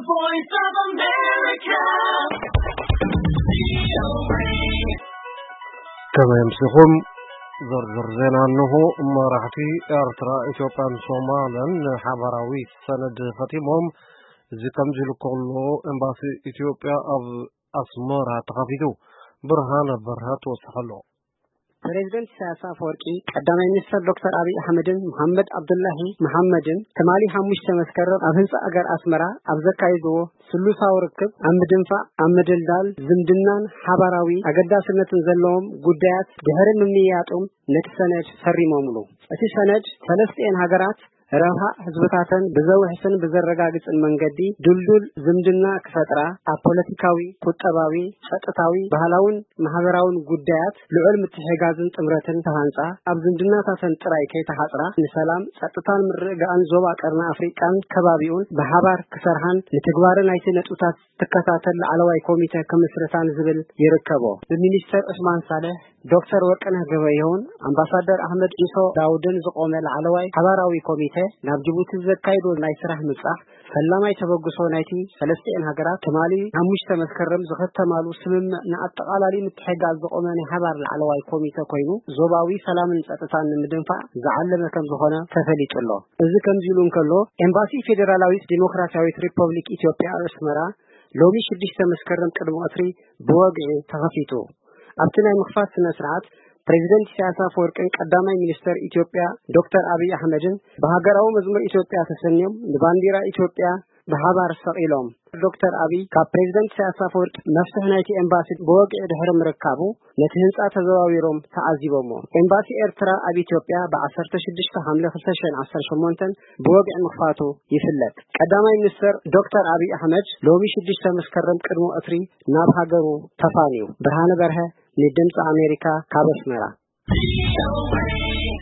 voice of America. كما يمسكون زرزرنا أنه مراحتي أرترا إثيوبيا صومالا حبراوي سند ختمهم زي كمجل كله إمباسي إثيوبيا أسمارها تخفيدو برهان برهات وصحلو President Sasa Forki, Qadamay Minister Dr. Abiy Ahmed, Muhammad Abdullahi Muhammadin, Tamali Hamush Tamaskar, Abhins Agar Asmara, Abzakaizo, Sulusa Urkub, Amdinfa, Amdildal, Zimdinan, Habarawi, Agadasinat Zalom, Gudayat, Deharim Miyatum, Nexanet, Sarimomlu. Asisanet, Celestian Hagarat, رها حزبتاتن بزو حسن بزرغاغص المنገዲ ዱልዱል ዝምድና ክፈጥራ አፖለቲካዊ ቁጠባዊ ጸጥታዊ ባህላውን ማህበራውን ጉዳያት ልዑል ምትሕጋዝን ጥምረትን ተሃንጻ ኣብ ዝምድናታተን ጥራይ ከይተሓጽራ ንሰላም ጸጥታን ምርግጋእን ዞባ ቀርና አፍሪቃን ከባቢውን በሃባር ክሰርሃን ንትግባርን አይቲ ነጥታት ተከታተል ዓለዋይ ኮሚቴ ከምስረታን ዝብል ይርከቦ ሚኒስተር ዑስማን ሳለህ ዶክተር ወርቅነህ ገበየሁን አምባሳደር አህመድ ኢሶ ዳውድን ዝቆመል ዓለዋይ ሓባራዊ ኮሚቴ ናብ ጅቡቲ ዘካይዶ ናይ ስራሕ ምጻሕ ሰላማይ ተበግሶ ናይቲ ሰለስቲአን ሃገራት ተማሊ ሓሙሽተ መስከረም ዝኸተማሉ ስምምዕ ንኣጠቃላሊ ምትሕጋዝ ዝቆመ ናይ ሓባር ዓለዋይ ኮሚቴ ኮይኑ ዞባዊ ሰላምን ጸጥታን ንምድንፋዕ ዝዓለመ ከም ዝኾነ ተፈሊጡሎ እዚ ከምዚሉ እንከሎ ኤምባሲ ፌደራላዊት ዲሞክራሲያዊት ሪፐብሊክ ኢትዮጵያ ኣስመራ ሎሚ 6 መስከረም ቅድሞ አስሪ በወግዒ ተኸፊቱ ኣብትናይ ምኽፋት ስነ ስርዓት President Sasa Forki ቀዳማይ ሚኒስተር ኢትዮጵያ ዶክተር አብይ አህመድን በሀገራው መዝሙር ኢትዮጵያ ተሰኘም ለባንዲራ ኢትዮጵያ በሃባር ሰቂሎም ዶክተር አብይ ከፕሬዝዳንት Sasa Forki መፍትሕ ናይቲ ኤምባሲ በወግዒ ድሕሪ ምርካቡ ነቲ ህንጻ ተዘዋዊሮም ተዓዚቦሞ ኤምባሲ ኤርትራ ኣብ ኢትዮጵያ በ16 ሐምሌ 2018 በወግዒ ምኽፋቱ ይፍለጥ ቀዳማይ ሚኒስተር ዶክተር አብይ አህመድ ሎሚ 6 መስከረም ቅድሞ አስሪ ናብ ሀገሩ ተፋኒው ብርሃነ በርሀ ለድምጽ አሜሪካ ካበስመራ